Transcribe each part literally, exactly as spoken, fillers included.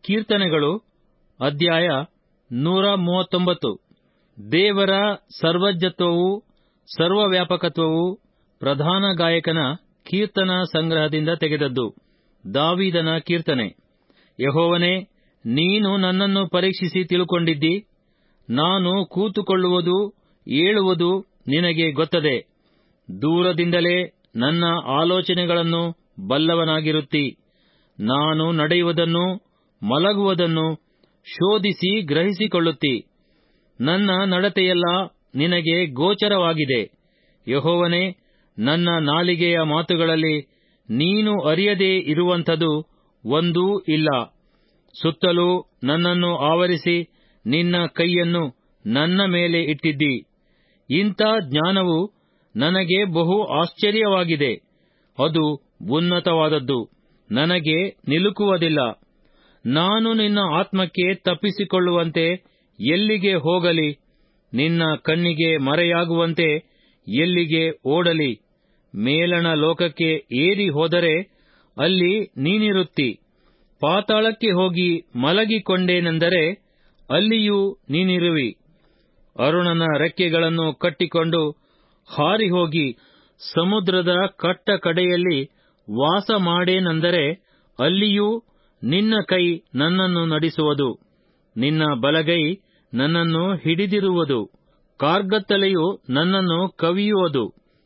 ಕೀರ್ತನೆಗಳು ಅಧ್ಯಾಯ ನೂರ ಮೂವತ್ತೊಂಬತ್ತು. ದೇವರ ಸರ್ವಜ್ಞತ್ವವೂ ಸರ್ವವ್ಯಾಪಕತ್ವವೂ ಪ್ರಧಾನ ಗಾಯಕನ ಕೀರ್ತನ ಸಂಗ್ರಹದಿಂದ ತೆಗೆದದ್ದು. ದಾವೀದನ ಕೀರ್ತನೆ. ಯೆಹೋವನೇ, ನೀನು ನನ್ನನ್ನು ಪರೀಕ್ಷಿಸಿ ತಿಳುಕೊಂಡಿದ್ದಿ. ನಾನು ಕೂತುಕೊಳ್ಳುವುದು ಏಳುವುದು ನಿನಗೆ ಗೊತ್ತದೆ. ದೂರದಿಂದಲೇ ನನ್ನ ಆಲೋಚನೆಗಳನ್ನು ಬಲ್ಲವನಾಗಿರುತ್ತಿ. ನಾನು ನಡೆಯುವುದನ್ನು ಮಲಗುವುದನ್ನು ಶೋಧಿಸಿ ಗ್ರಹಿಸಿಕೊಳ್ಳುತ್ತಿ. ನನ್ನ ನಡತೆಯೆಲ್ಲ ನಿನಗೆ ಗೋಚರವಾಗಿದೆ. ಯೆಹೋವನೇ, ನನ್ನ ನಾಲಿಗೆಯ ಮಾತುಗಳಲ್ಲಿ ನೀನು ಅರಿಯದೇ ಇರುವಂಥದು ಒಂದೂ ಇಲ್ಲ. ಸುತ್ತಲೂ ನನ್ನನ್ನು ಆವರಿಸಿ ನಿನ್ನ ಕೈಯನ್ನು ನನ್ನ ಮೇಲೆ ಇಟ್ಟಿದ್ದಿ. ಇಂಥ ಜ್ಞಾನವು ನನಗೆ ಬಹು ಆಶ್ಚರ್ಯವಾಗಿದೆ. ಅದು ಉನ್ನತವಾದದ್ದು, ನನಗೆ ನಿಲುಕುವುದಿಲ್ಲ. ನಾನು ನಿನ್ನ ಆತ್ಮಕ್ಕೆ ತಪ್ಪಿಸಿಕೊಳ್ಳುವಂತೆ ಎಲ್ಲಿಗೆ ಹೋಗಲಿ? ನಿನ್ನ ಕಣ್ಣಿಗೆ ಮರೆಯಾಗುವಂತೆ ಎಲ್ಲಿಗೆ ಓಡಲಿ? ಮೇಲಣ ಲೋಕಕ್ಕೆ ಏರಿ ಹೋದರೆ ಅಲ್ಲಿ ನೀನಿರುತ್ತಿ. ಪಾತಾಳಕ್ಕೆ ಹೋಗಿ ಮಲಗಿಕೊಂಡೇನೆಂದರೆ ಅಲ್ಲಿಯೂ ನೀನಿರುವಿ. ಅರುಣನ ರೆಕ್ಕೆಗಳನ್ನು ಕಟ್ಟಿಕೊಂಡು ಹಾರಿಹೋಗಿ ಸಮುದ್ರದ ಕಟ್ಟ ಕಡೆಯಲ್ಲಿ ವಾಸ ಮಾಡೇನೆಂದರೆ ಅಲ್ಲಿಯೂ ನಿನ್ನ ಕೈ ನನ್ನನ್ನು ನಡೆಸುವುದು. ನಿನ್ನ ಬಲಗೈ ನನ್ನನ್ನು ಹಿಡಿದಿರುವುದು. ಕಾರ್ಗತ್ತಲೆಯು ನನ್ನನ್ನು ಕವಿಯುವುದು.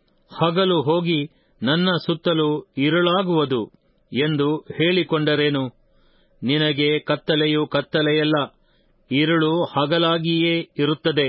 ಹಗಲು ಹೋಗಿ ನನ್ನ ಸುತ್ತಲೂ ഇരുಳಾಗುವುದು ಎಂದು ಹೇಳಿಕೊಂಡರೇನು? ನಿನಗೆ ಕತ್ತಲೆಯು ಕತ್ತಲೆಯಲ್ಲ, ഇരുಳು ಹಗಲಾಗಿಯೇ ಇರುತ್ತದೆ.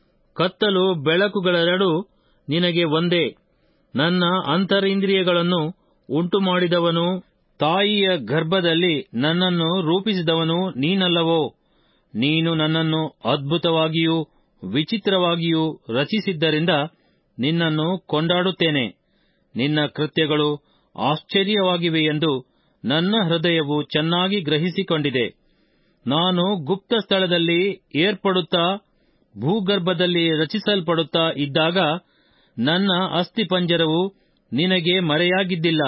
ಕತ್ತಲು ಬೆಳಕುಗಳೆರಡೂ ನಿನಗೆ ಒಂದೇ. ನನ್ನ ಅಂತರಿಂದ್ರಿಯಗಳನ್ನು ಉಂಟುಮಾಡಿದವನೂ ತಾಯಿಯ ಗರ್ಭದಲ್ಲಿ ನನ್ನನ್ನು ರೂಪಿಸಿದವನೂ ನೀನಲ್ಲವೋ? ನೀನು ನನ್ನನ್ನು ಅದ್ಭುತವಾಗಿಯೂ ವಿಚಿತ್ರವಾಗಿಯೂ ರಚಿಸಿದ್ದರಿಂದ ನಿನ್ನನ್ನು ಕೊಂಡಾಡುತ್ತೇನೆ. ನಿನ್ನ ಕೃತ್ಯಗಳು ಆಶ್ಚರ್ಯವಾಗಿವೆಯೆಂದು ನನ್ನ ಹೃದಯವು ಚೆನ್ನಾಗಿ ಗ್ರಹಿಸಿಕೊಂಡಿದೆ. ನಾನು ಗುಪ್ತ ಸ್ಥಳದಲ್ಲಿ ಏರ್ಪಡುತ್ತಾ ಭೂಗರ್ಭದಲ್ಲಿ ರಚಿಸಲ್ಪಡುತ್ತಾ ಇದ್ದಾಗ ನನ್ನ ಅಸ್ಥಿಪಂಜರವು ನಿನಗೆ ಮರೆಯಾಗಿದ್ದಿಲ್ಲ.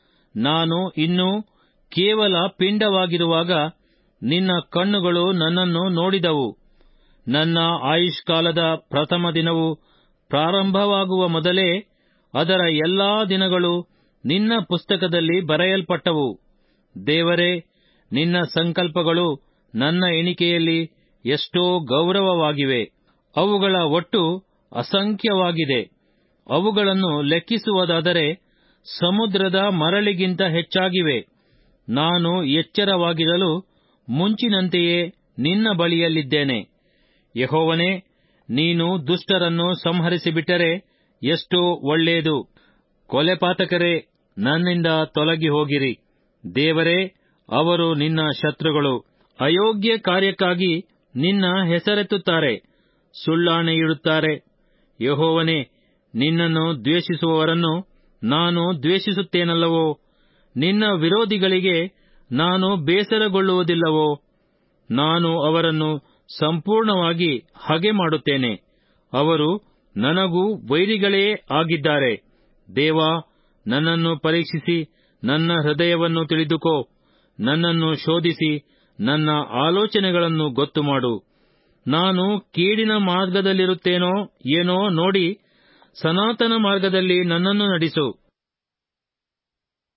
ನಾನು ಇನ್ನೂ ಕೇವಲ ಪಿಂಡವಾಗಿರುವಾಗ ನಿನ್ನ ಕಣ್ಣುಗಳು ನನ್ನನ್ನು ನೋಡಿದವು. ನನ್ನ ಆಯುಷ್ಕಾಲದ ಪ್ರಥಮ ದಿನವು ಪ್ರಾರಂಭವಾಗುವ ಮೊದಲೇ ಅದರ ಎಲ್ಲಾ ದಿನಗಳು ನಿನ್ನ ಪುಸ್ತಕದಲ್ಲಿ ಬರೆಯಲ್ಪಟ್ಟವು. ದೇವರೇ, ನಿನ್ನ ಸಂಕಲ್ಪಗಳು ನನ್ನ ಎಣಿಕೆಯಲ್ಲಿ ಎಷ್ಟೋ ಗೌರವವಾಗಿವೆ. ಅವುಗಳ ಒಟ್ಟು ಅಸಂಖ್ಯವಾಗಿದೆ. ಅವುಗಳನ್ನು ಲೆಕ್ಕಿಸುವುದಾದರೆ ಸಮುದ್ರದ ಮರಳಿಗಿಂತ ಹೆಚ್ಚಾಗಿವೆ. ನಾನು ಎಚ್ಚರವಾಗಿರಲು ಮುಂಚಿನಂತೆಯೇ ನಿನ್ನ ಬಳಿಯಲ್ಲಿದ್ದೇನೆ. ಯೆಹೋವನೇ, ನೀನು ದುಷ್ಟರನ್ನು ಸಂಹರಿಸಿಬಿಟ್ಟರೆ ಎಷ್ಟೋ ಒಳ್ಳೆಯದು. ಕೊಲೆಪಾತಕರೇ, ನನ್ನಿಂದ ತೊಲಗಿ ಹೋಗಿರಿ. ದೇವರೇ, ಅವರು ನಿನ್ನ ಶತ್ರುಗಳು. ಅಯೋಗ್ಯ ಕಾರ್ಯಕ್ಕಾಗಿ ನಿನ್ನ ಹೆಸರೆತ್ತುತ್ತಾರೆ, ಸುಳ್ಳಾಣೆಯಿಡುತ್ತಾರೆ. ಯೆಹೋವನೇ, ನಿನ್ನನ್ನು ದ್ವೇಷಿಸುವವರನ್ನು ನಾನು ದ್ವೇಷಿಸುತ್ತೇನಲ್ಲವೋ? ನಿನ್ನ ವಿರೋಧಿಗಳಿಗೆ ನಾನು ಬೇಸರಗೊಳ್ಳುವುದಿಲ್ಲವೋ? ನಾನು ಅವರನ್ನು ಸಂಪೂರ್ಣವಾಗಿ ಹಗೆ ಮಾಡುತ್ತೇನೆ. ಅವರು ನನಗೂ ವೈರಿಗಳೇ ಆಗಿದ್ದಾರೆ. ದೇವಾ, ನನ್ನನ್ನು ಪರೀಕ್ಷಿಸಿ ನನ್ನ ಹೃದಯವನ್ನು ತಿಳಿದುಕೋ. ನನ್ನನ್ನು ಶೋಧಿಸಿ ನನ್ನ ಆಲೋಚನೆಗಳನ್ನು ಗೊತ್ತುಮಾಡು. ನಾನು ಕೇಡಿನ ಮಾರ್ಗದಲ್ಲಿರುತ್ತೇನೋ ಏನೋ ನೋಡಿ ಸನಾತನ ಮಾರ್ಗದಲ್ಲಿ ನನ್ನನ್ನು ನಡೆಸು.